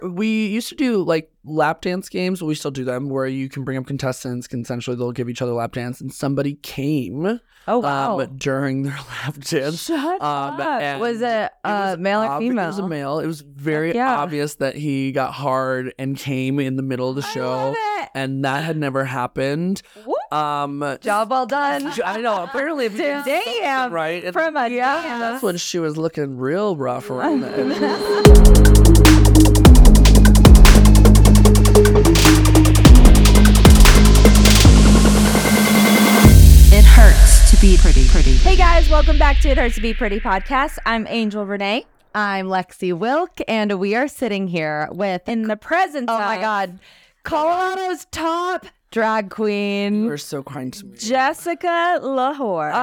We used to do like lap dance games. We still do them where you can bring up contestants. Consensually, they'll give each other lap dance. And somebody came during their lap dance. Shut up. Was it male or female? It was a male. It was very obvious that he got hard and came in the middle of the show. love it. And that had never happened. Job well done. I know. Apparently, if you Damn. Damn. Right? And From a that's when she was looking real rough around the edges. It hurts to be pretty. Hey guys, welcome back to It Hurts to Be Pretty podcast. I'm Angel Renee. I'm Lexi Wilk, and we are sitting here with, In the presence oh of my God, Colorado's top drag queen. You were so kind to me. Jessica Lahore.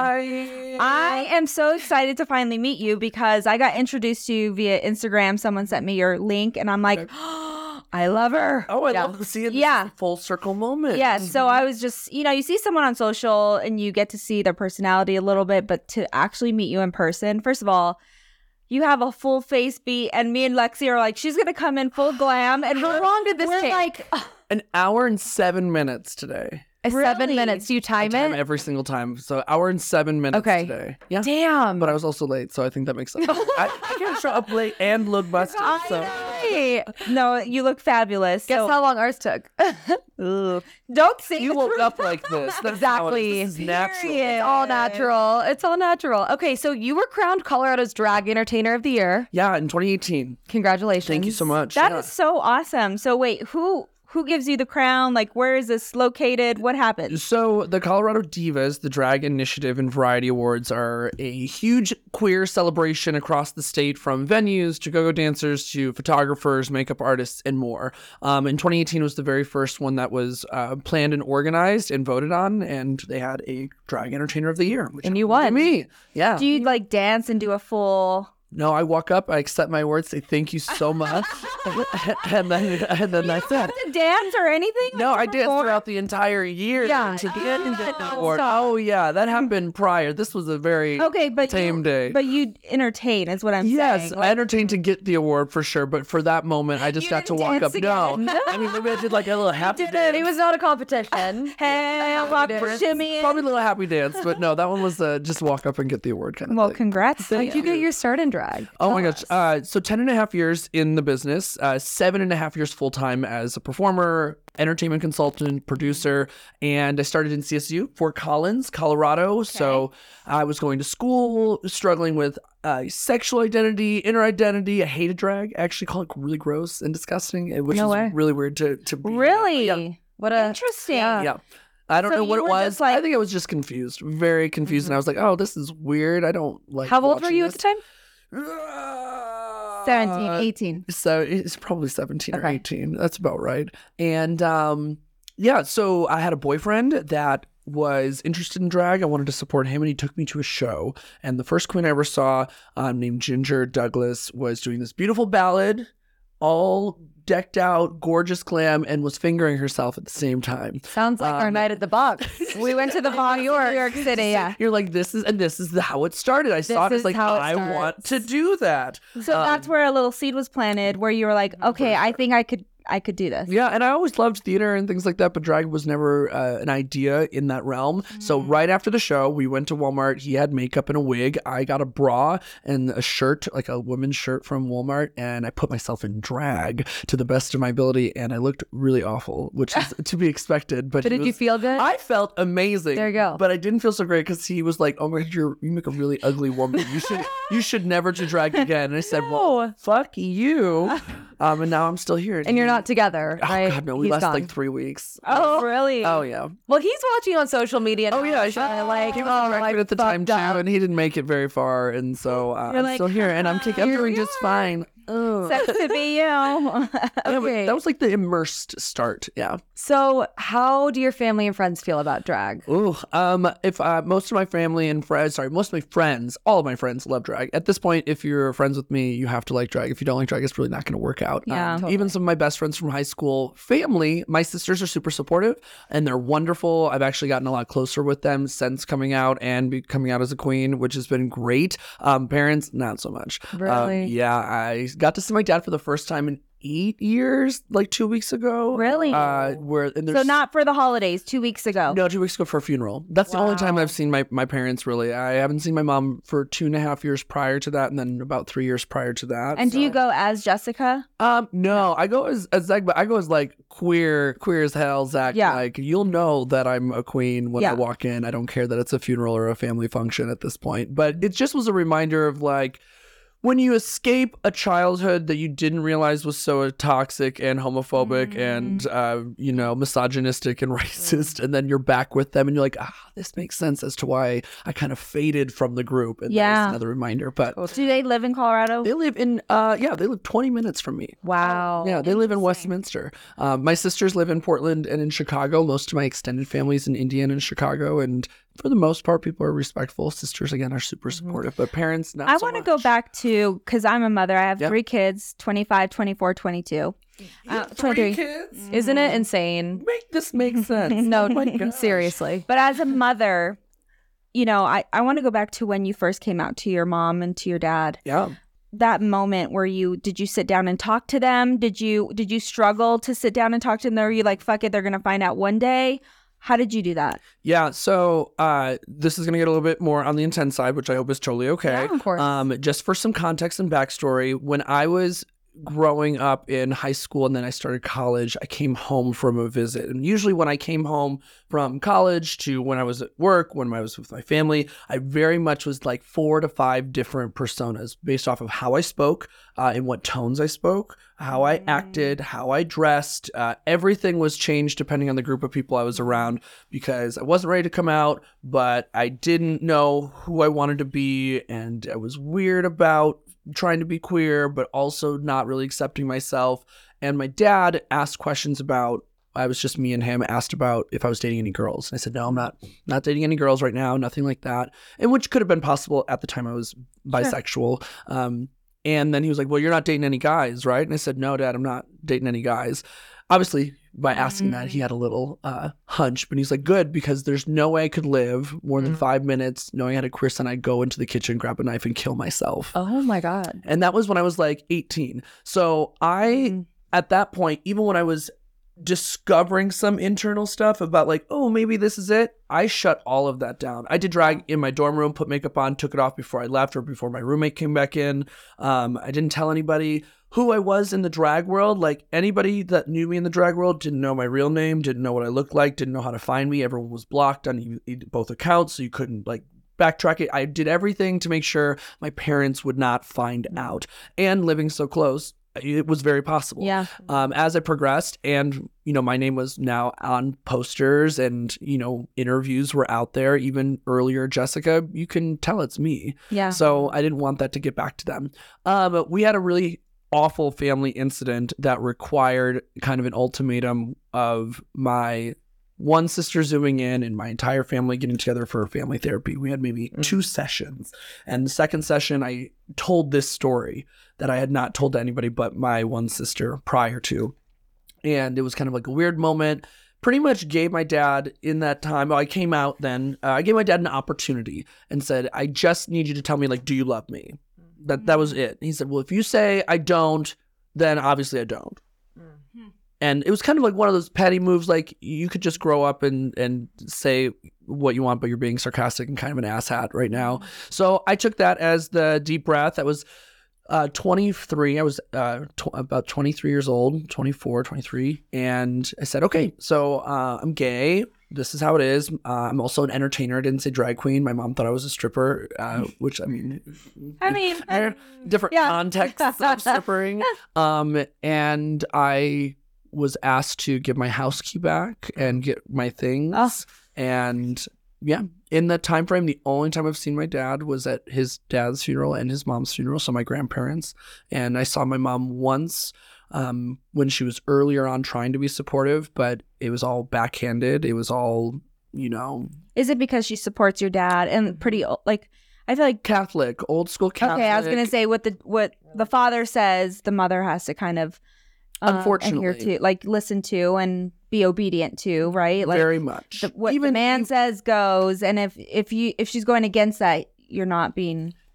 I am so excited to finally meet you because I got introduced to you via Instagram. Someone sent me your link and I'm like, I love her. Oh, I love to see it. Yeah. This is a full circle moment. Yeah, so I was just, you see someone on social and you get to see their personality a little bit, but to actually meet you in person, first of all, you have a full face beat, and me and Lexi are like, she's going to come in full glam. And how long did this take? Like, An hour and 7 minutes today. 7 minutes. Do you time Time it? every single time. So hour and 7 minutes Okay. today. Yeah. Damn. But I was also late, so I think that makes sense. I can't show up late and look busted. So. Hey, No, you look fabulous. guess how long ours took? Ugh. Don't say You the woke truth. up like this. That's how it Exactly. is. This is natural. It's all natural. It's all natural. Okay, so you were crowned Colorado's Drag Entertainer of the Year. Yeah, in 2018. Congratulations. Thank you so much. That Yeah. is so awesome. So wait, who gives you the crown? Like, where is this located? What happened? So the Colorado Divas, the Drag Initiative and Variety Awards, are a huge queer celebration across the state, from venues to go-go dancers to photographers, makeup artists, and more. And 2018 was the very first one that was planned and organized and voted on, and they had a Drag Entertainer of the Year. Which And you happened to won. Me. Yeah. Do you like dance and do a full? No, I walk up, I accept my words, say thank you so much, and then that's it. To dance or anything? No, Like, I to danced perform? throughout the entire year Yeah. to get the No, award. stop. Oh yeah, that happened prior. This was a very Okay, but tame day. But you entertain is what I'm Yes, saying. I entertained to get the award for sure, but for that moment, I just You got to didn't walk dance up. No, again. I mean maybe I did like a little happy dance. It was not a competition. Hey, I walk did. shimmy. Probably a little happy dance, but no, that one was just walk up and get the award kind of Well, thing. congrats. How did you get your start in drag? Oh my gosh. So 10 and a half years in the business, 7.5 years full time as a performer, entertainment consultant, producer, and I started in CSU, Fort Collins, Colorado. So I was going to school, struggling with sexual identity, inner identity. I hated drag. I actually call it really gross and disgusting, which No is way. really weird to be. Really? Yeah. What a Interesting. Yeah. I don't So know what you it were was. just like- I think I was just confused, very confused. And I was like, oh, this is weird. I don't like How old were watching you at this. the time? 17, 18. So it's probably 17 or Okay. 18. That's about right. And yeah, so I had a boyfriend that was interested in drag. I wanted to support him, and he took me to a show. And the first queen I ever saw, named Ginger Douglas, was doing this beautiful ballad, all decked out, gorgeous glam, and was fingering herself at the same time. Sounds like our night at the box. We went to the New York City. Yeah. You're like, this is how it started. I saw it is as like, how it I want starts. to do that. So that's where a little seed was planted, where you were like, okay, I think I could do this. Yeah, and I always loved theater and things like that, but drag was never an idea in that realm. So right after the show, we went to Walmart. He had makeup and a wig. I got a bra and a shirt, like a women's shirt from Walmart, and I put myself in drag to the best of my ability, and I looked really awful, which is to be expected. But But did you feel good? I felt amazing. There you go. But I didn't feel so great because he was like, "Oh my God, you make a really ugly woman. You should never do drag again." And I said, "Well, fuck you." And now I'm still here. And you're not together, Oh right? God, no, we He's lasted gone. like 3 weeks. Oh, really? Oh yeah. Well, he's watching on social media. Oh yeah. Like, He was on record at the time too, and he didn't make it very far, and so I'm like, still here, and I'm doing just fine. Sucks to be you. Yeah, but Okay. that was like the immersed start. Yeah. So, how do your family and friends feel about drag? Ooh. If most of my family and friends, most of my friends, all of my friends love drag. At this point, if you're friends with me, you have to like drag. If you don't like drag, it's really not going to work out. Yeah, Even some of my best friends from high school, family, my sisters are super supportive and they're wonderful. I've actually gotten a lot closer with them since coming out and coming out as a queen, which has been great. Parents, not so much. Really? Yeah, I got to see my dad for the first time in 8 years, like 2 weeks ago. Really? So not for the holidays, 2 weeks ago. No, 2 weeks ago for a funeral. That's the only time I've seen my parents, really. I haven't seen my mom for 2.5 years prior to that, and then about 3 years prior to that. And do you go as Jessica? No, I go as Zach, but I go as like queer as hell, Zach. Yeah. Like, you'll know that I'm a queen when I walk in. I don't care that it's a funeral or a family function at this point. But it just was a reminder of like, when you escape a childhood that you didn't realize was so toxic and homophobic and, misogynistic and racist, and then you're back with them and you're like, this makes sense as to why I kind of faded from the group. And that was another reminder. But do they live in Colorado? they live in, they live 20 minutes from me. Wow. Yeah, they live in Westminster. My sisters live in Portland and in Chicago. Most of my extended family's in Indiana and Chicago. And for the most part, people are respectful. Sisters, again, are super supportive, but parents, not so much. I want to go back to, because I'm a mother. I have 3 kids, 25, 24, 22. 3 kids? Isn't it insane? Make this make sense. No, Oh my gosh. seriously. But as a mother, I want to go back to when you first came out to your mom and to your dad. Yeah. That moment where did you sit down and talk to them? Did you struggle to sit down and talk to them? Or were you like, fuck it, they're going to find out one day? How did you do that? Yeah, so this is going to get a little bit more on the intense side, which I hope is totally okay. Yeah, of course. Just for some context and backstory, when I was growing up in high school and then I started college, I came home from a visit. And usually when I came home from college to when I was at work, when I was with my family, I very much was like 4 to 5 different personas based off of how I spoke, in what tones I spoke, how I acted, how I dressed. Everything was changed depending on the group of people I was around because I wasn't ready to come out, but I didn't know who I wanted to be. And I was weird about trying to be queer, but also not really accepting myself. And my dad asked questions about, I was just me and him, asked about if I was dating any girls. And I said, no, I'm not dating any girls right now, nothing like that. And which could have been possible at the time I was bisexual. And then he was like, well, you're not dating any guys, right? And I said, no, Dad, I'm not dating any guys. Obviously, by asking that, he had a little hunch, but he's like, good, because there's no way I could live more than 5 minutes knowing I had a queer son. I'd go into the kitchen, grab a knife, and kill myself. Oh my God. And that was when I was like 18. So at that point, even when I was discovering some internal stuff about like, oh, maybe this is it, I shut all of that down. I did drag in my dorm room, put makeup on, took it off before I left or before my roommate came back in. I didn't tell anybody who I was in the drag world. Like, anybody that knew me in the drag world didn't know my real name, didn't know what I looked like, didn't know how to find me. Everyone was blocked on both accounts, so you couldn't like backtrack it. I did everything to make sure my parents would not find out. And living so close, it was very possible. Yeah. As I progressed, and my name was now on posters, and interviews were out there. Even earlier, Jessica, you can tell it's me. Yeah. So I didn't want that to get back to them. But we had a really awful family incident that required kind of an ultimatum of my one sister zooming in and my entire family getting together for family therapy. We had maybe 2 sessions. And the second session, I told this story that I had not told to anybody but my one sister prior to. And it was kind of like a weird moment. Pretty much gave my dad in that time, I came out then, I gave my dad an opportunity and said, I just need you to tell me, like, do you love me? That was it. He said, well, if you say I don't, then obviously I don't. And it was kind of like one of those petty moves, like you could just grow up and say what you want, but you're being sarcastic and kind of an asshat right now. So I took that as the deep breath. That was 23. I was about 23 years old, 24, 23. And I said, okay, so I'm gay. This is how it is. I'm also an entertainer. I didn't say drag queen. My mom thought I was a stripper, which I mean, different contexts of strippering. And I was asked to give my house key back and get my things. And yeah, in that time frame, the only time I've seen my dad was at his dad's funeral and his mom's funeral, so my grandparents. And I saw my mom once when she was earlier on trying to be supportive, but it was all backhanded. It was all, Is it because she supports your dad and pretty like? I feel like Catholic, old school Catholic. Okay, I was gonna say what the father says, the mother has to kind of unfortunately adhere to, like, listen to and be obedient to, right? Like, very much. What the man says goes, and if she's going against that, you're not being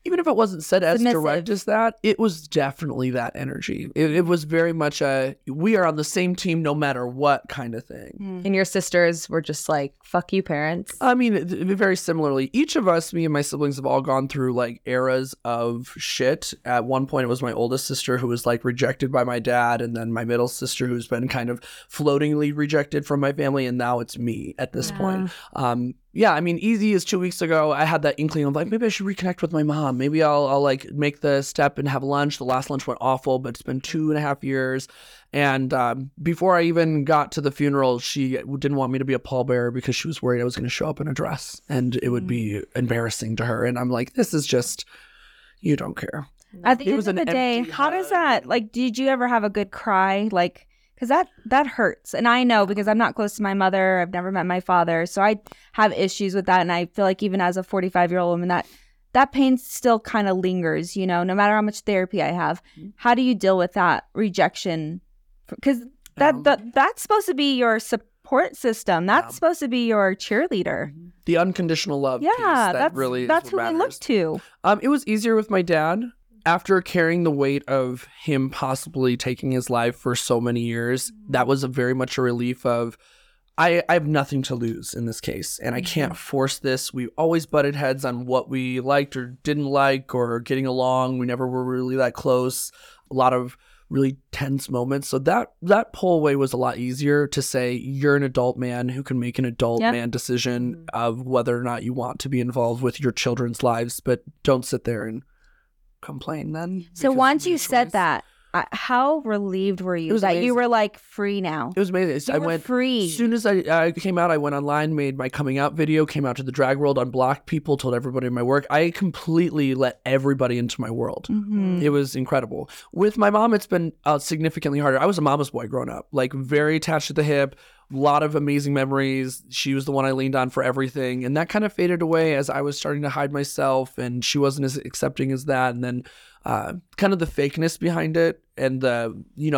even if it wasn't said as Submissive. direct as that, it was definitely that energy. It was very much a we are on the same team no matter what kind of thing. And your sisters were just like, fuck you, parents. I mean, very similarly, each of us, me and my siblings, have all gone through like eras of shit. At one point, it was my oldest sister who was like rejected by my dad, and then my middle sister who's been kind of floatingly rejected from my family, and now it's me at this point. Yeah, I mean, easy as 2 weeks ago, I had that inkling of like, maybe I should reconnect with my mom. Maybe I'll like make the step and have lunch. The last lunch went awful, but it's been 2.5 years. And before I even got to the funeral, she didn't want me to be a pallbearer because she was worried I was going to show up in a dress and it would be embarrassing to her. And I'm like, this is just, you don't care. At the It end was of the an day, empty how does hug. that, like, did you ever have a good cry? Like, because that hurts. And I know because I'm not close to my mother. I've never met my father. So I have issues with that. And I feel like even as a 45-year-old woman, that pain still kind of lingers, you know, no matter how much therapy I have. How do you deal with that rejection? Because that's supposed to be your support system. That's supposed to be your cheerleader. The unconditional love piece, Yeah, that really is that's who what I look matters. to. It was easier with my dad. After carrying the weight of him possibly taking his life for so many years, that was very much a relief of, I have nothing to lose in this case, and I can't force this. We always butted heads on what we liked or didn't like or getting along. We never were really that close. A lot of really tense moments. So that pull away was a lot easier to say, you're an adult man who can make an adult man decision of whether or not you want to be involved with your children's lives, but don't sit there and complain then. So because once of your you said choice. that, how relieved were you It was that you amazing. were like free now? It was amazing. You I were went free. as soon as I came out. I went online, made my coming out video, came out to the drag world, unblocked people, told everybody in my work. I completely let everybody into my world. It was incredible. With my mom, it's been significantly harder. I was a mama's boy growing up, like very attached to the hip. A lot of amazing memories. She was the one I leaned on for everything, and that kind of faded away as I was starting to hide myself, and she wasn't as accepting as that. And then kind of the fakeness behind it, and the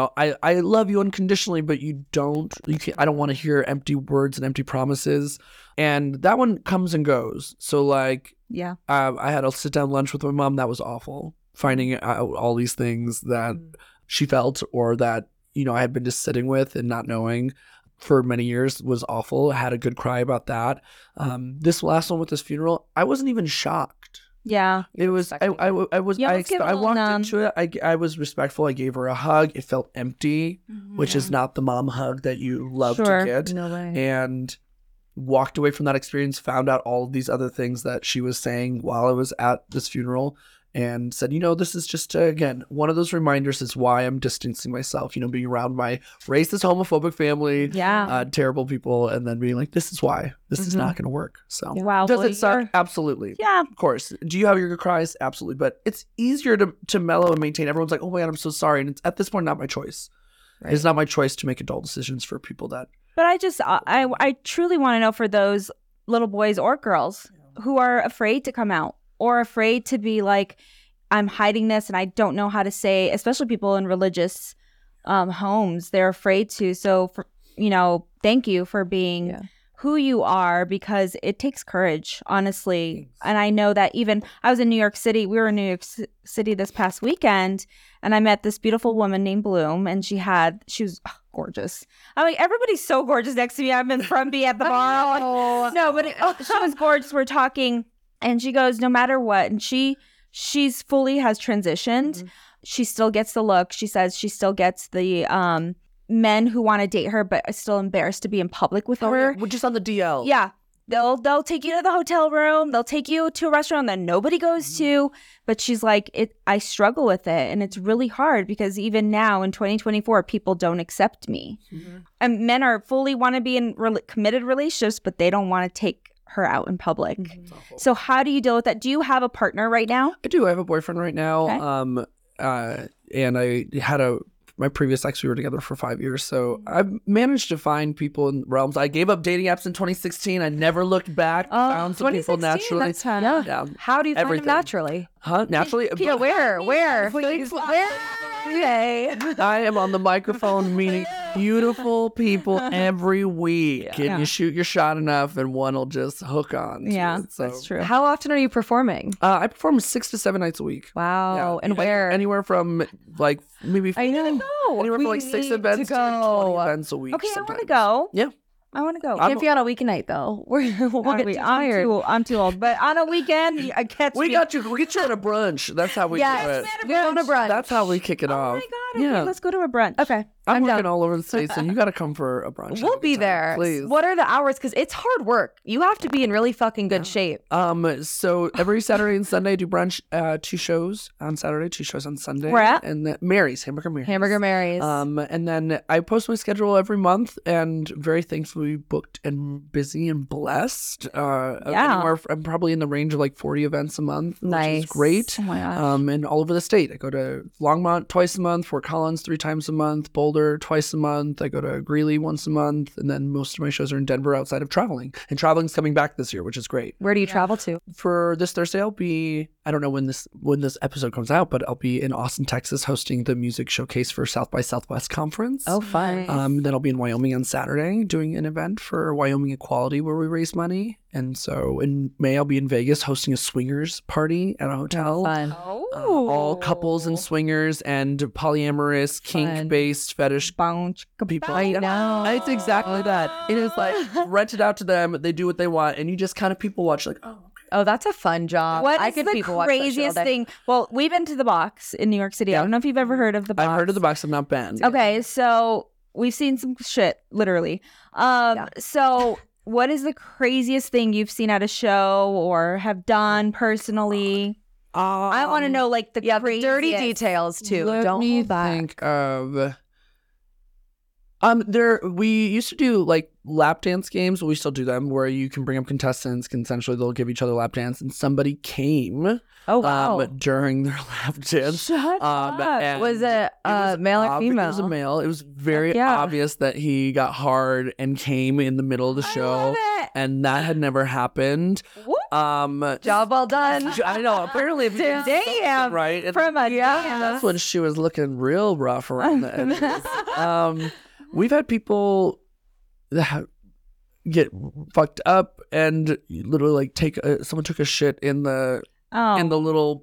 I love you unconditionally, but you can't. I don't want to hear empty words and empty promises, and that one comes and goes. So like, Yeah. I had a sit down lunch with my mom. That was awful. Finding out all these things that she felt or that I had been just sitting with and not knowing for many years was awful. I had a good cry about that. This last one with this funeral, I wasn't even shocked. Yeah. It was. I was. You almost get a I little walked numb. into it. I was respectful. I gave her a hug. It felt empty, which is not the mom hug that you love Sure. to get. No way. And walked away from that experience. Found out all of these other things that she was saying while I was at this funeral, and said, this is just again one of those reminders is why I'm distancing myself. Being around my racist, homophobic family, Yeah. terrible people, and then being like, this is why this is not going to work. So Wow. does well, it suck? you're- Absolutely. Yeah. Of course. Do you have your good cries? Absolutely. But it's easier to mellow and maintain. Everyone's like, oh my God, I'm so sorry. And it's at this point not my choice. It's not my choice to make adult decisions for people that. But I truly want to know for those little boys or girls who are afraid to come out or afraid to be like, I'm hiding this and I don't know how to say, especially people in religious homes, they're afraid to. So, thank you for being who you are, because it takes courage, honestly. And I know that even I was in New York City. We were in New York City this past weekend, and I met this beautiful woman named Bloom, and she was gorgeous. I'm like, everybody's so gorgeous next to me. I'm in Frumpy at the bar. No, but she was gorgeous. We're talking, and she goes, no matter what, and she's fully has transitioned. She still gets the look. She says she still gets the men who want to date her, but are still embarrassed to be in public with her. We're just on the DL. Yeah. They'll take you to the hotel room. They'll take you to a restaurant that nobody goes to. But she's like, I struggle with it. And it's really hard because even now in 2024, people don't accept me. And men are fully want to be in committed relationships, but they don't want to take her out in public. So how do you deal with that? Do you have a partner right now? I do. I have a boyfriend right now. And I had my previous ex, we were together for 5 years. So I've managed to find people in realms. I gave up dating apps in 2016. I never looked back. Found some people 2016, naturally. that's how- Yeah. How do you find Everything. them naturally? Huh? Naturally? Yeah, where? Please, where? Okay. I am on the microphone meaning beautiful people every week. Yeah. And you shoot your shot enough and one will just hook on. to Yeah, it. So, that's true. How often are you performing? I perform 6 to 7 nights a week. Wow. Yeah. And where? Anywhere from like maybe I know. anywhere from like 6 events to like 20 events a week. Okay, I want to sometimes. go. Yeah. I want to go. Can't be on a weeknight though. We'll get too tired. I'm too old. But on a weekend, I catch We me. got you. We get you at a brunch. That's how we do it. We're on a brunch. That's how we kick it Oh off. my god! Okay, Yeah. let's go to a brunch. Okay. I'm working down. all over the states, and you got to come for a brunch. We'll be anytime, there. please. What are the hours? Because it's hard work. You have to be in really fucking good shape. So every Saturday and Sunday I do brunch. 2 shows on Saturday, 2 shows on Sunday. Where at? And Mary's Hamburger Mary's. Hamburger Mary's. And then I post my schedule every month, and very thankfully booked and busy and blessed. I'm probably in the range of like 40 events a month, which Nice. is great. Oh my gosh. And all over the state. I go to Longmont twice a month, Fort Collins 3 times a month, Boulder twice a month. I go to Greeley once a month, and then most of my shows are in Denver outside of traveling. And traveling's coming back this year, which is great. Where do you travel to? For this Thursday, I'll be, I don't know when this episode comes out, but I'll be in Austin, Texas, hosting the music showcase for South by Southwest Conference. Oh, fun. Then I'll be in Wyoming on Saturday doing an event for Wyoming Equality where we raise money. And so in May, I'll be in Vegas hosting a swingers party at a hotel. Fun. All couples and swingers and polyamorous, kink-based fetish people. I know. It's exactly that. It is like rented out to them. They do what they want, and you just kind of people watch like, oh, Oh, that's a fun job. What I is could the people watch that shit all craziest day. thing? Well, we've been to the Box in New York City. I don't know if you've ever heard of the Box. I've heard of the Box. I've not been. Okay, so we've seen some shit, literally. So what is the craziest thing you've seen at a show or have done personally? I want to know like the Yeah, the craziest. dirty details too. Let Don't me hold back. think of. We used to do like lap dance games, but we still do them where you can bring up contestants. Consensually, they'll give each other lap dance, and somebody came Oh wow. during their lap dance. Shut up. And Was it was male or It female? was a male. It was very Yeah. obvious that he got hard and came in the middle of the show, love it. and that had never happened. Whoop. Job well done. I know. Apparently, if you did Damn. right. And From a that's when she was looking real rough around the edges. We've had people that get fucked up and literally like someone took a shit in the little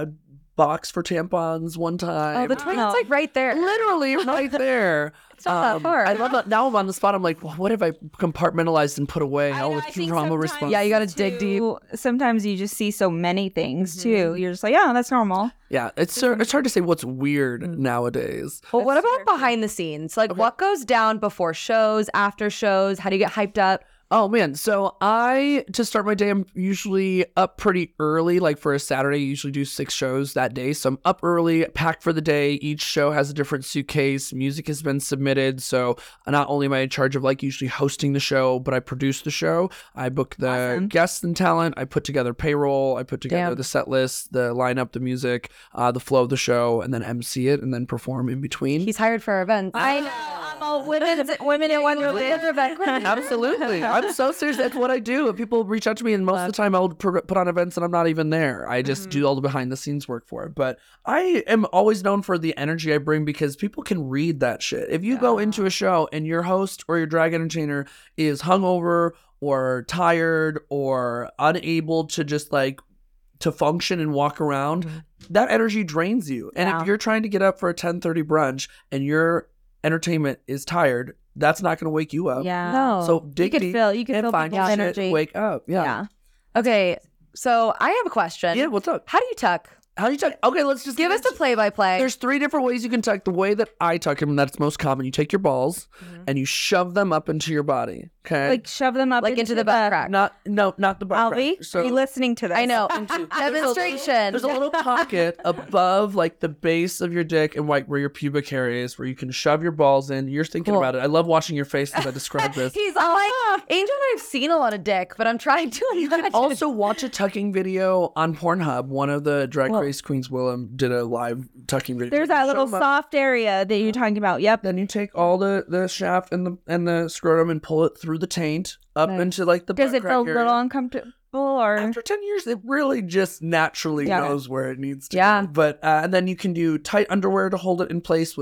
box for tampons one time. Oh, the toilet's like right there. Literally right there. It's not that far. I love that. Now I'm on the spot. I'm like, well, what have I compartmentalized and put away? All the trauma response. Yeah, you got to dig deep. Sometimes you just see so many things too. You're just like, yeah, that's normal. Yeah, it's hard to say what's weird nowadays. But what about behind the scenes? Like what goes down before shows, after shows? How do you get hyped up? Oh man, so to start my day, I'm usually up pretty early. Like for a Saturday, I usually do 6 shows that day. So I'm up early, packed for the day. Each show has a different suitcase. Music has been submitted. So not only am I in charge of like usually hosting the show, but I produce the show. I book the guests and talent. I put together payroll. I put together the set list, the lineup, the music, the flow of the show, and then MC it and then perform in between. He's hired for events. I know. I'm a women in one event. Absolutely. I'm so serious. That's what I do. People reach out to me, and most of the time I'll put on events and I'm not even there. I just do all the behind the scenes work for it. But I am always known for the energy I bring because people can read that shit. If you go into a show and your host or your drag entertainer is hungover or tired or unable to just like to function and walk around, that energy drains you. And if you're trying to get up for a 10:30 brunch and your entertainment is tired, that's not going to wake you up. Yeah. No. So dig you deep can and feel find people's shit, energy. wake up. Yeah. Okay, so I have a question. Yeah, what's up? How do you tuck? How do you tuck? Okay, let's just Give us the play-by-play. There's 3 different ways you can tuck. The way that I tuck them, and that's most common, you take your balls and you shove them up into your body. Okay. Like shove them up Like into the butt crack. not the butt Alvi, crack. So are you listening to this? I know. there's Demonstration. a little pocket above like the base of your dick and like where your pubic hair is, where you can shove your balls in. You're thinking Cool. about it. I love watching your face as I describe this. He's like, Angel and I've seen a lot of dick, but I'm trying to imagine. Also, watch a tucking video on Pornhub. One of the Drag Race Queens, Willem, did a live tucking video. There's that Show little 'em up. soft area that you're talking about. Yep. Then you take all the shaft and the scrotum and pull it through the taint up into like the Does butt it feel a crack little area. uncomfortable or? After 10 years, it really just naturally Yeah. knows where it needs to Yeah. go. But and then you can do tight underwear to hold it in place with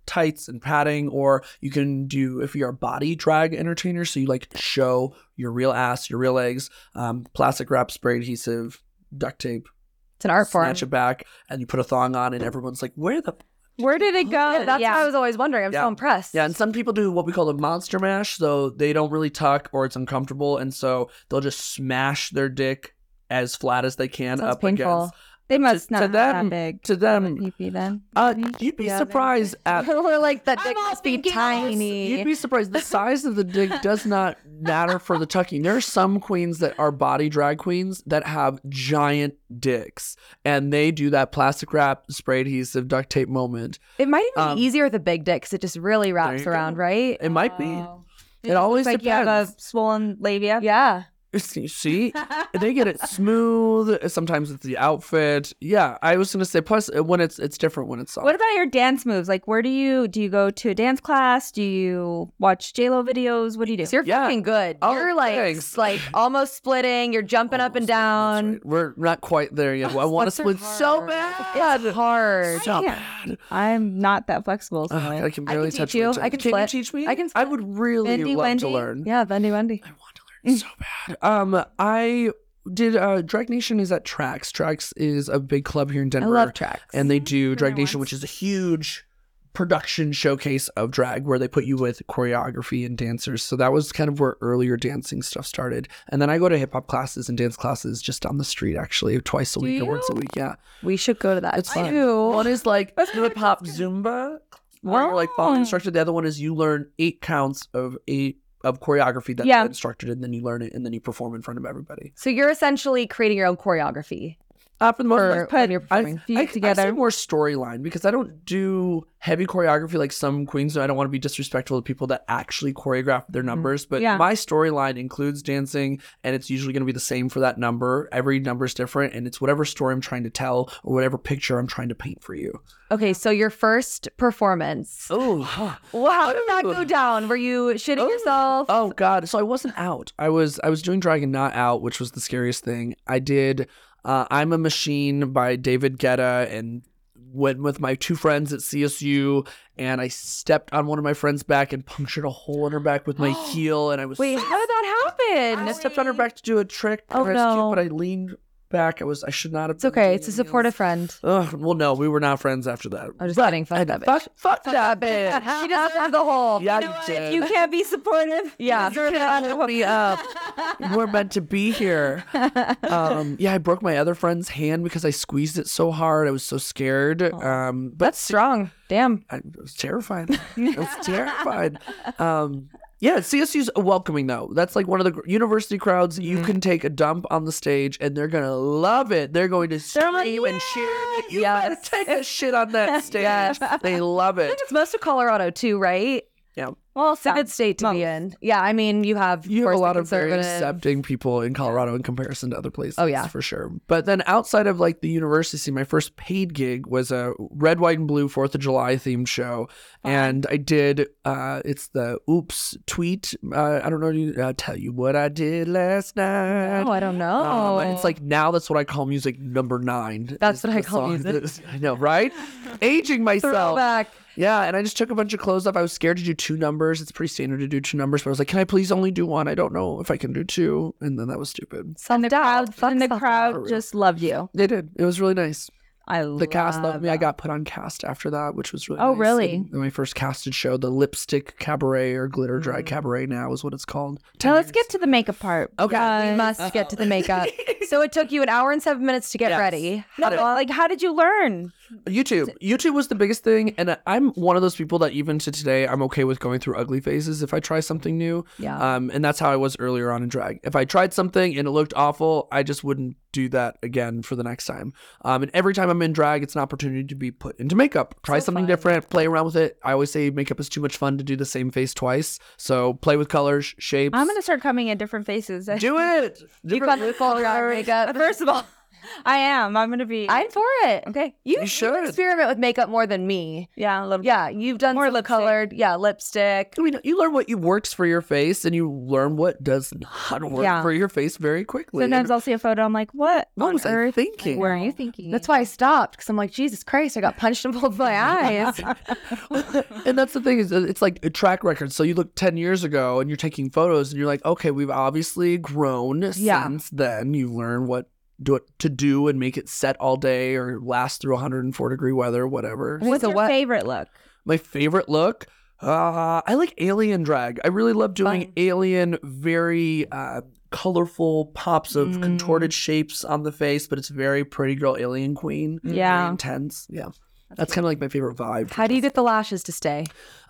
tights and padding, or you can do, if you're a body drag entertainer, so you like show your real ass, your real legs, plastic wrap, spray adhesive, duct tape, It's an art form. snatch it back, and you put a thong on, and everyone's like, where Where did it go? That's what I was always wondering. I'm so impressed. Yeah, and some people do what we call a monster mash, so they don't really tuck or it's uncomfortable, and so they'll just smash their dick as flat as they can Sounds up painful. against. They must To not be them- that big. To them, PP then. you'd be Yeah, surprised at. We're like, that I'm dick all must be thinking tiny. You'd be surprised. The size of the dick does not matter for the tucking. There are some queens that are body drag queens that have giant dicks, and they do that plastic wrap, spray adhesive, duct tape moment. It might even Um, be easier with a big dick because it just really wraps you around, go. right? It might be. Oh. It always Looks like you have a depends. swollen labia. Yeah. See, they get it smooth. Sometimes it's the outfit. Yeah, I was gonna say. Plus, when it's different when it's soft. What about your dance moves? Like, where do you go to a dance class? Do you watch JLo videos? What do you do? So you're Yeah. fucking good. Oh, You're like thanks. like almost splitting. You're jumping up and Almost, that's down. right. We're not quite there yet. I want to Splits split are so hard. bad. It's hard. So Yeah. bad. I'm not that flexible. So. I can barely teach touch you. my toes. I can you split. teach me? I can I split. would really Bendy love Wendy? to learn. Yeah, Bendy Wendy. I want to learn so bad. I did Drag Nation is at Trax. Trax is a big club here in I Denver. love tracks. And they do Been Drag there Nation, once. which is a huge production showcase of drag where they put you with choreography and dancers. So that was kind of where earlier dancing stuff started. And then I go to hip hop classes and dance classes just down the street, actually, twice a week or once a week. Yeah. We should go to that. It's fun. too. One is like hip hop Zumba, where you're like following instructor. The other one is you learn 8 counts of choreography that's Yeah. instructed, and then you learn it, and then you perform in front of everybody. So you're essentially creating your own choreography. For the most For part, when you're performing. Fuse I together. say more storyline because I don't do heavy choreography like some queens do. I don't want to be disrespectful to people that actually choreograph their numbers, but Yeah. my storyline includes dancing, and it's usually going to be the same for that number. Every number is different, and it's whatever story I'm trying to tell or whatever picture I'm trying to paint for you. Okay, so your first performance. Oh, Well, how did that go down? Were you shitting yourself? Oh God! So I wasn't out. I was doing drag and not out, which was the scariest thing. I did. I'm a Machine by David Guetta, and went with my 2 friends at CSU, and I stepped on one of my friends' back and punctured a hole in her back with my heel, and I was Wait, so how did that happen? I stepped on her back to do a trick. Oh, and I was cute, no. but I leaned back. I should not have. It's okay. It's a supportive friend. Well, no, we were not friends after that. I'm just kidding. Fuck that bitch. Fuck that bitch. She doesn't have the hole. Yeah, You know you what? did. You can't be supportive. Yeah. You're Can't not- hold me up. We're meant to be here. Yeah, I broke my other friend's hand because I squeezed it so hard. I was so scared. But That's strong. Damn. I was terrified. I was terrified. Yeah, CSU's welcoming though. That's like one of the university crowds. You can take a dump on the stage and they're gonna love it. They're going to scream like, and cheer. You Yes. better take a shit on that stage. Yes. They love I it. think it's most of Colorado too, right? Yeah. Well, it's a good state to be most. in. Yeah, I mean, you have You have course, a the lot of very conservative- accepting people in Colorado in comparison to other places. Oh, yeah. For sure. But then outside of like the university scene, my first paid gig was a red, white, and blue 4th of July themed show. And I did, it's the Oops tweet. I don't know, tell you what I did last night. Oh, I don't know. It's like now that's what I call music number 9. That's is what I the call song music. that- I know, right? Aging myself. Throwback. Yeah, and I just took a bunch of clothes off. I was scared to do 2 numbers. It's pretty standard to do 2 numbers, but I was like, can I please only do 1? I don't know if I can do 2. And then that was stupid. And the crowd, Fuck and the self-doubt. crowd just loved you. They did. It was really nice. The Cast loved me. I got put on Cast after that, which was really Oh, nice. really? And my first casted show, the Lipstick Cabaret or Glitter Drag Cabaret now is what it's called. Now let's get to the makeup part. Okay. We must get to the makeup. So it took you an hour and 7 minutes to get Yes. ready. No, like, how did you learn? YouTube was the biggest thing, and I'm one of those people that even to today I'm okay with going through ugly phases if I try something new. Yeah. And that's how I was earlier on in drag. If I tried something and it looked awful, I just wouldn't do that again for the next time. And every time I'm in drag, it's an opportunity to be put into makeup. Try something different, play around with it. I always say makeup is too much fun to do the same face twice. So play with colors, shapes. I'm gonna start coming in different faces. do it. You got to follow your makeup. First of all, I am. I'm gonna be. I'm for it. Okay. You should. experiment with makeup more than me. Yeah, a little. Yeah, you've done More some lipstick. colored, lipstick. I mean, you learn what works for your face, and you learn what does not work Yeah. for your face very quickly. Sometimes I'll see a photo. I'm like, what What on was I earth? thinking? Where are you thinking? That's why I stopped, because I'm like, Jesus Christ, I got punched in both my eyes. And that's the thing is, it's like a track record. So you look 10 years ago, and you're taking photos, and you're like, okay, we've obviously grown since then. You learn what to do and make it set all day or last through 104-degree weather, whatever. What's So your what- favorite look? My favorite look, I like alien drag. I really love doing Fun. alien, very colorful pops of contorted shapes on the face, but it's very pretty girl alien queen. Yeah. Very intense. Yeah. That's kind of like my favorite vibe. How do you get the lashes to stay?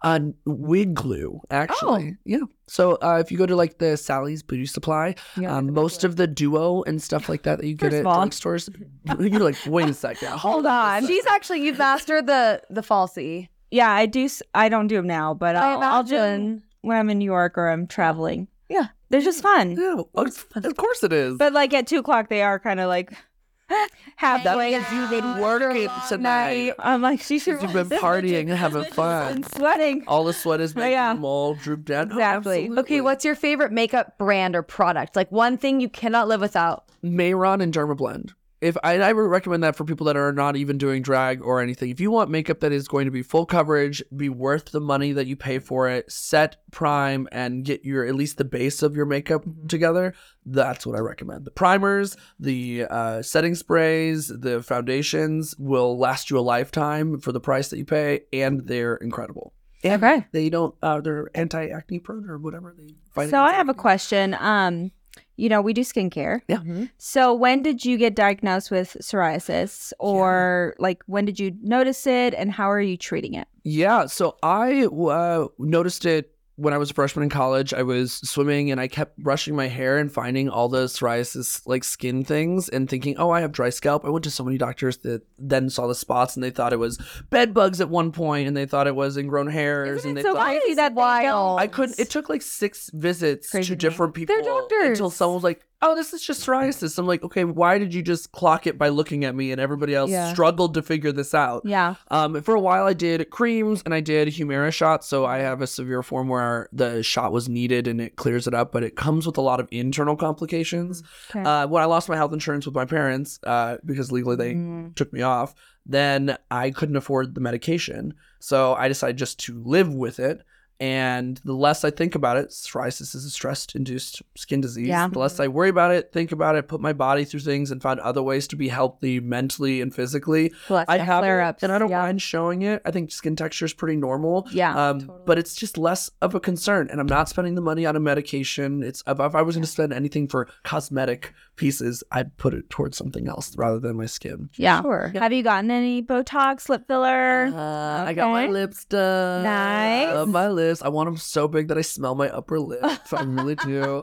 Wig glue, actually. Yeah. So if you go to like the Sally's Beauty Supply, most of the duo and stuff like that you get First at of all- drugstores, you're like, wait a second. Hold on. You've mastered the falsie. Yeah, I do. I don't do them now, but I'll do imagine. them when I'm in New York or I'm traveling. Yeah. They're just fun. Yeah, of course it is. But like at 2:00, they are kind of like halfway. you've been working tonight. I'm like, she should. You've been partying and having fun. and sweating. All the sweat is making Yeah. them all droop down. Oh, Exactly. absolutely. Okay, what's your favorite makeup brand or product? Like one thing you cannot live without. Mayron and Dermablend. If I would recommend that for people that are not even doing drag or anything. If you want makeup that is going to be full coverage, be worth the money that you pay for it, set, prime, and get your at least the base of your makeup together, that's what I recommend. The primers, the setting sprays, the foundations will last you a lifetime for the price that you pay, and they're incredible. And Okay. they don't. They're anti-acne prone or whatever. They fight So I against have a acne. question. We do skincare. Yeah. So when did you get diagnosed with psoriasis, or like when did you notice it, and how are you treating it? Yeah, so I noticed it when I was a freshman in college. I was swimming and I kept brushing my hair and finding all the psoriasis like skin things and thinking, oh, I have dry scalp. I went to so many doctors that then saw the spots and they thought it was bed bugs at one point and they thought it was ingrown hairs. Isn't and it they so thought crazy that wild? I couldn't. It took like 6 visits Crazy to to me. different people. They're doctors. Until someone was like, oh, this is just psoriasis. I'm like, okay, why did you just clock it by looking at me? And everybody else Yeah. struggled to figure this out. Yeah. For a while, I did creams and I did Humira shots. So I have a severe form where the shot was needed and it clears it up, but it comes with a lot of internal complications. Okay. When I lost my health insurance with my parents, because legally they took me off, then I couldn't afford the medication. So I decided just to live with it. And the less I think about it, psoriasis is a stress-induced skin disease. Yeah. The less I worry about it, think about it, put my body through things, and find other ways to be healthy mentally and physically. I have it, flare-ups. and I don't Yeah. mind showing it. I think skin texture is pretty normal. Yeah, But it's just less of a concern, and I'm not spending the money on a medication. It's if I was going to spend anything for cosmetic pieces, I'd put it towards something else rather than my skin. Yeah. Sure. Have you gotten any Botox, lip filler? I got my Okay. lips done. Nice. I love my lips. I want them so big that I smell my upper lip. I really do.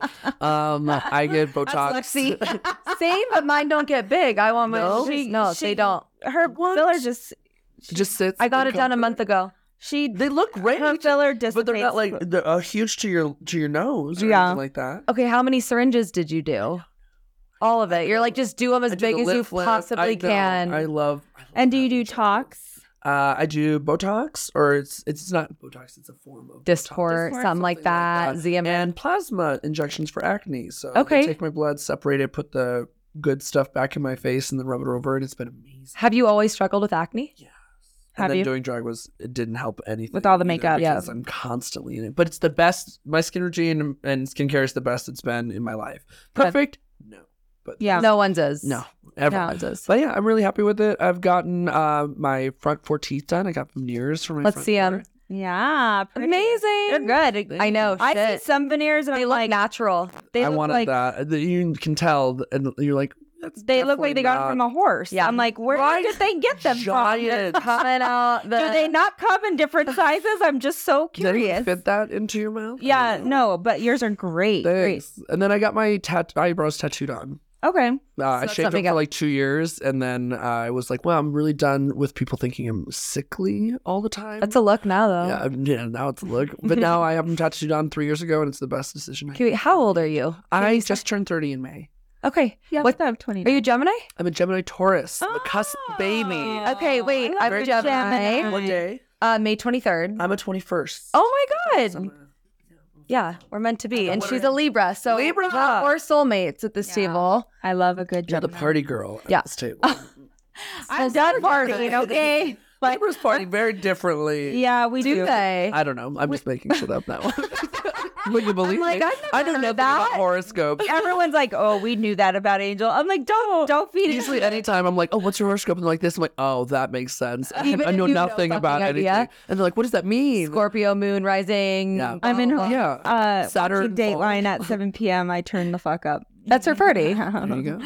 I get Botox. Same, but mine don't get big. I want my No? they don't. Her filler just It just sits. I got in it done a comfort. month ago. They look great, her filler but they're not like dissipates. they're huge to your nose or Yeah. anything like that. Okay, how many syringes did you do? All of it. You're like, just do them as I do big the as you lip flip. possibly I know. can. I love And do you do having talks? I do Botox, or it's not Botox. It's a form of Dysport, Botox. something like that. ZM. and plasma injections for acne. So Okay. they take my blood, separate it, put the good stuff back in my face, and then rub it over. And it's been amazing. Have you always struggled with acne? And Have then you? doing drag it didn't help anything With all the either makeup. because I'm constantly in it. But it's the best. My skin routine and skincare is the best it's been in my life. Perfect? No. But Yeah. No one's is. no, ever. No one's is. But yeah, I'm really happy with it. I've gotten my front 4 teeth done. I got veneers for my Let's front see 'em. four. Yeah. pretty. Amazing. They're good. I know. I shit. see some veneers and They I'm look like, natural. they I look wanted like that. You can tell, and you're like, that's they look like they got it definitely from a horse. Yeah. I'm like, where Right? did they get them giant. Coming out. from? Do they not come in different sizes? I'm just so Did you curious. fit that into your mouth? Yeah, no, but yours are great. Thanks. And then I got my eyebrows tattooed on. Great. Okay. I that's shaved something them for else. like 2 years, and then I was like, well, I'm really done with people thinking I'm sickly all the time. That's a look now, though. Yeah, now it's a look. But now I have them tattooed on 3 years ago, and it's the best decision I Okay, wait, how old are you? I just turned 30 in May. Okay. Yeah, What I have 20. are you Gemini? I'm a Gemini Taurus. I'm a cusp baby. Okay, wait. I love I'm a Very Gemini. What day? May 23rd. I'm a 21st. Oh my God. Yeah, we're meant to be. And she's a Libra. So Libra. we're soulmates at this table. I love a good You're the Gemini. party girl at Yeah. this table. I'm done partying, okay? But Libras party very differently. yeah, we Do they? I don't know. I'm just making shit up now. Would you believe like, me? I've never I know heard nothing that. about horoscopes. Everyone's like, "Oh, we knew that about Angel." I'm like, "Don't feed it." Usually, anytime I'm like, "Oh, what's your horoscope?" And they're like this, I'm like, "Oh, that makes sense." Even I know if you know nothing about fucking anything, idea. and they're like, "What does that mean?" Scorpio moon rising. Yeah. I'm in Yeah. Saturn Saturn fall. Dateline at 7 p.m. I turn the fuck up. That's her party. There you go.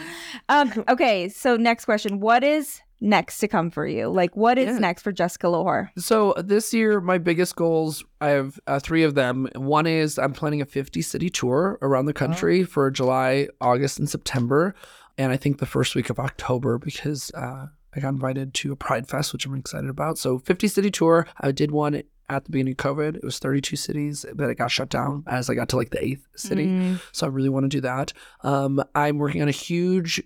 Okay, so next question: what is next to come for you? Like, what is Yeah. next for Jessica Lahore? So this year, my biggest goals, I have 3 of them. One is I'm planning a 50-city tour around the country for July, August, and September. And I think the first week of October because I got invited to a Pride Fest, which I'm excited about. So 50-city tour. I did one at the beginning of COVID. It was 32 cities, but it got shut down as I got to like the 8th city. So I really want to do that. I'm working on a huge,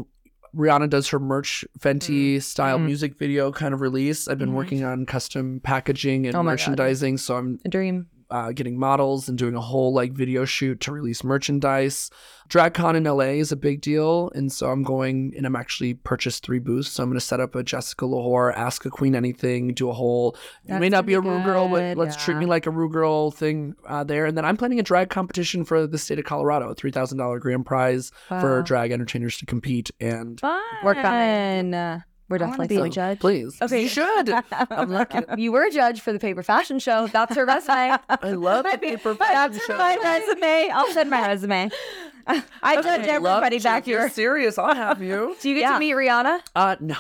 Rihanna does her merch Fenty style music video kind of release. I've been working on custom packaging and Oh my God. merchandising. So I'm A dream. getting models and doing a whole like video shoot to release merchandise. DragCon in LA is a big deal. And so I'm going and I'm actually purchased 3 booths. So I'm going to set up a Jessica Lahore, Ask a Queen Anything, do a whole, it may That's not be a gonna be Rue Girl, but good, let's treat yeah. me like a Rue Girl thing there. And then I'm planning a drag competition for the state of Colorado, a $3,000 grand prize for Wow. drag entertainers to compete. And Fun. We're coming. We're wanna definitely be going a to judge. please. Okay. You should. I'm lucky. You were a judge for the paper fashion show. That's her resume. I love the paper That's fashion show. my resume. I'll send my resume. I judge I'd love everybody to. back If you're here. serious, I'll have you. Do you get Yeah. to meet Rihanna? No.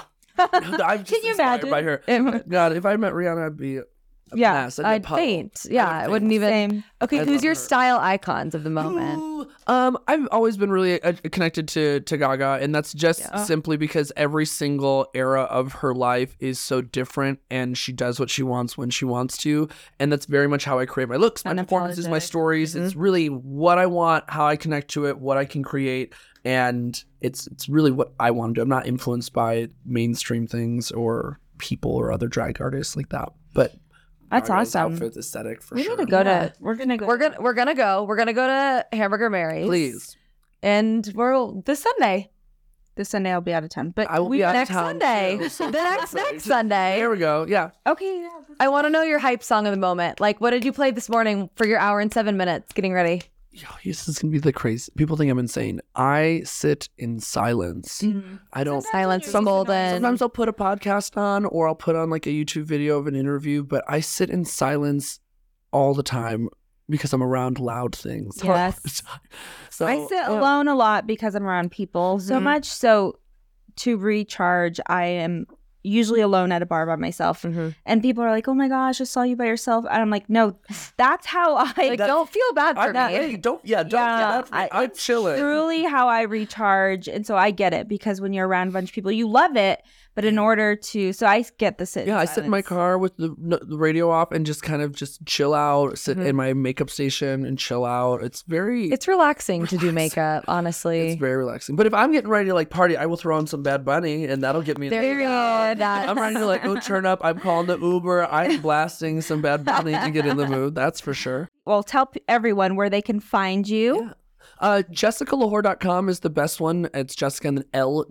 I'm just Can you inspired imagine? by her. God, if I met Rihanna, I'd be a Yeah, mess. I'd, be a I'd puddle. faint. Yeah, I would wouldn't faint. even. Same. Okay, I who's love your her. style icons of the moment? Ooh, I've always been really connected to Gaga, and that's just simply because every single era of her life is so different, and she does what she wants when she wants to, and that's very much how I create my looks, my performances, my Unapologetic. stories. It's really what I want, how I connect to it, what I can create, and it's really what I want to do. I'm not influenced by mainstream things or people or other drag artists like that, but That's Gaga's awesome. outfit aesthetic for We sure. need to go to. We're gonna go. We're gonna go to Hamburger Mary's. Please. And we're this Sunday. This Sunday. I'll be out of town. But I will be out of Next town, Sunday. too, so The next perfect. Sunday. There we go. Yeah. okay. I want to know your hype song of the moment. Like, what did you play this morning for your hour and 7 minutes getting ready? Yo, this is gonna be the crazy. People think I'm insane. I sit in silence. I don't. Silence is golden. Sometimes I'll put a podcast on, or I'll put on like a YouTube video of an interview. But I sit in silence all the time because I'm around loud things. Yes. So I sit alone a lot because I'm around people so much. So to recharge, I am usually alone at a bar by myself. And people are like, "Oh my gosh, I saw you by yourself." And I'm like, "No, that's how I Like, don't feel bad for me. Hey, don't. Yeah, don't. Yeah, I'm chilling. truly how I recharge." And so I get it because when you're around a bunch of people, you love it. But in order to, so I get the sit. Yeah, I sit in my car with the radio off and just kind of just chill out, sit in my makeup station and chill out. It's very, It's relaxing to do makeup, honestly. it's very relaxing. But if I'm getting ready to like party, I will throw on some Bad Bunny and that'll get me in the There you go. I'm ready to like go turn up. I'm calling the Uber. I'm blasting some Bad Bunny to get in the mood. That's for sure. Well, tell everyone where they can find you. JessicaLahore.com is the best one. It's Jessica and then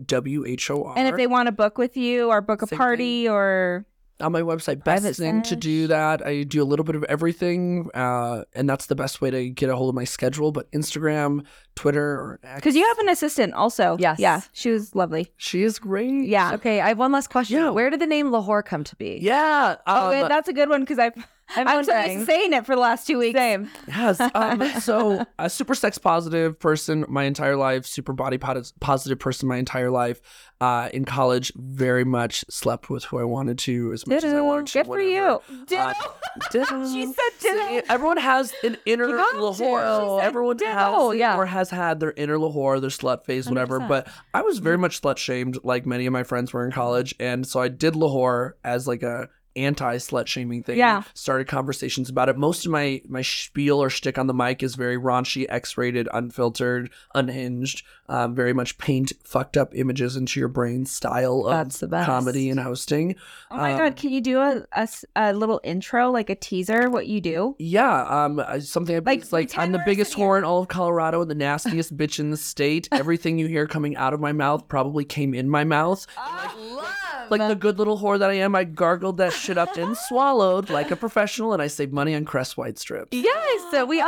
LWHOR. And if they want to book with you or book a Same party or on my website, Private best thing to sesh. do that. I do a little bit of everything, and that's the best way to get a hold of my schedule. But Instagram, Twitter, or X. because you have an assistant also. Yes. Yeah. She was lovely. She is great. Yeah. Okay, I have one last question. Yeah. Where did the name Lahore come to be? Yeah. Oh, wait, that's a good one because I'm wondering. saying it for the last 2 weeks. Same. Yes. So a super sex positive person my entire life, super body positive person my entire life. In college, very much slept with who I wanted to as much as I wanted to. Good for you. Ditto. She said ditto. See, everyone has an inner You have to. Lahore. She said Everyone ditto, has yeah. or has had their inner Lahore, their slut phase, whatever. 100%. But I was very much slut shamed, like many of my friends were in college, and so I did Lahore as like a anti-slut shaming thing. Yeah. Started conversations about it. Most of my spiel or shtick on the mic is very raunchy, X-rated, unfiltered, unhinged, very much paint fucked up images into your brain style of That's the best. comedy and hosting. Oh my God, can you do a little intro, like a teaser, what you do? Yeah, something Like, it's like I'm the pretend we're biggest sitting whore in all of Colorado and the nastiest bitch in the state. Everything you hear coming out of my mouth probably came in my mouth. Like the good little whore that I am, I gargled that shit up and swallowed like a professional, and I saved money on Crest White strips. Yes, so we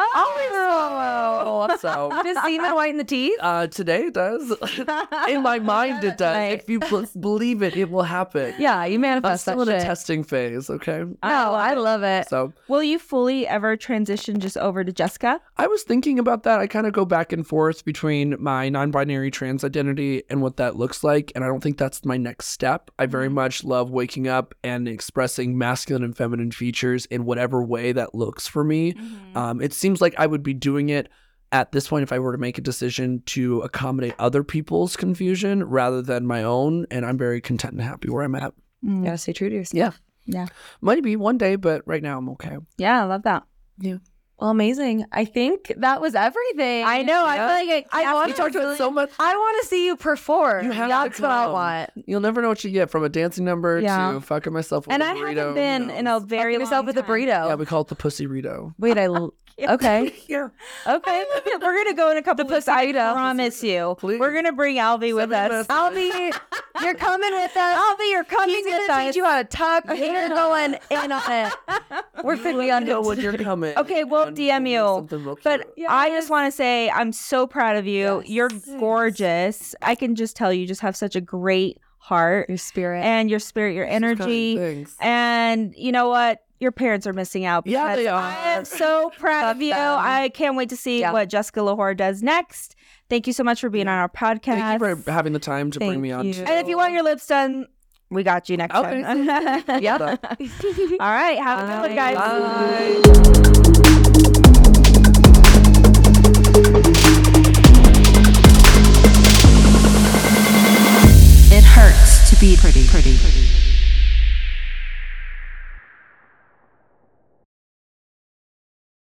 always So does semen whiten the teeth? today it does. In my mind, it does. Right. If you believe it, it will happen. Yeah, you I'm manifest still that in a shit. testing phase. Okay, Oh, I love it. so. Will you fully ever transition just over to Jessica? I was thinking about that. I kind of go back and forth between my non-binary trans identity and what that looks like, and I don't think that's my next step. I very much love waking up and expressing masculine and feminine features in whatever way that looks for me. It seems like I would be doing it at this point if I were to make a decision to accommodate other people's confusion rather than my own, and I'm very content and happy where I'm at. You gotta stay true to yourself. Yeah. Might be one day, but right now I'm okay. Yeah, I love that. Well, amazing. I think that was everything. I know. I feel like I want We talked about it so much. I want to see you perform. You have to That's what I come. want. You'll never know what you get from a dancing number Yeah. to fucking myself with And a I burrito. haven't been in a very long Yourself with a time. burrito. Yeah, we call it the pussy Rito. Wait, okay. Yeah. Okay, we're gonna go in a couple weeks. I promise you. Please. We're gonna bring Alvy with Send me a us. message. Alvy, you're coming with us. Alvy, you're coming He's with gonna us. teach you how to tuck. You're going in on it. We're finna I know when you're coming. Okay, we'll And DM you. something real But cute. I just want to say I'm so proud of you. Yes. You're gorgeous. I can just tell you just have such a great heart Your spirit. and your spirit, your energy. Thanks. And you know what? Your parents are missing out. Yeah, because they are. I am so proud of you. them. I can't wait to see Yeah. what Jessica Lahore does next. Thank you so much for being on our podcast. Thank you for having the time to bring Thank me on. you. too. And if you want your lips done, we got you next Okay. time. Yep. All right. Have a good one, guys. Bye.